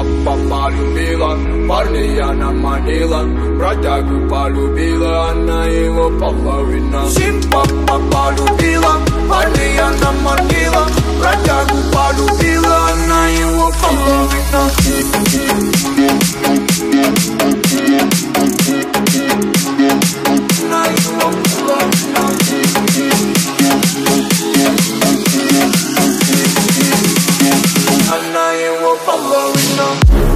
Симпа полюбила, парня она манила, бродягу полюбила, она его половина. Симпа полюбила, парня она манила, бродягу полюбила, она его половина. Она его половина.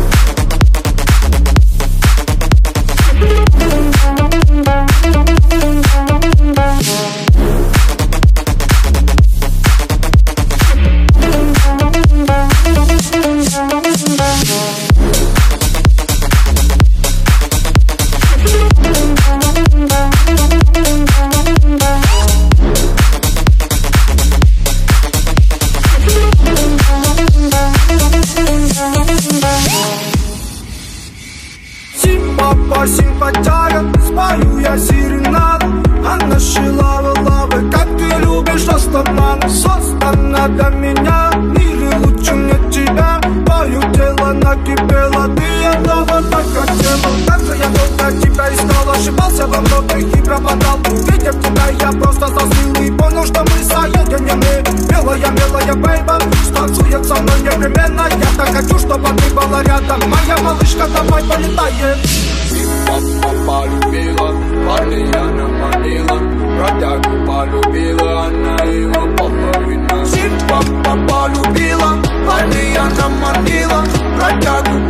Симпатяга, спою я серенаду. Она шила лавы, как ты любишь, останавливай. Создана для меня, в мире лучше мне тебя. Твое тело накипело, ты этого так хотела. Как же я долго тебя искал, ошибался во многих и пропадал. Видя тебя, я просто застыл и понял, что мы соединены. Белая бейба, станцует со мной непременно. Я так хочу, чтобы ты была рядом. Моя малышка, давай полетаем. Симпа полюбила, парня она манила, бродягу полюбила, она его половина. Симпа полюбила, парня она манила, бродягу